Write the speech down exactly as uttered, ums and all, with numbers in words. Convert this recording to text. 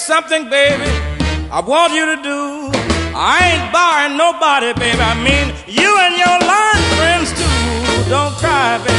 something, baby, I want you to do. I ain't barring nobody, baby. I mean, you and your line friends too. Don't cry, baby.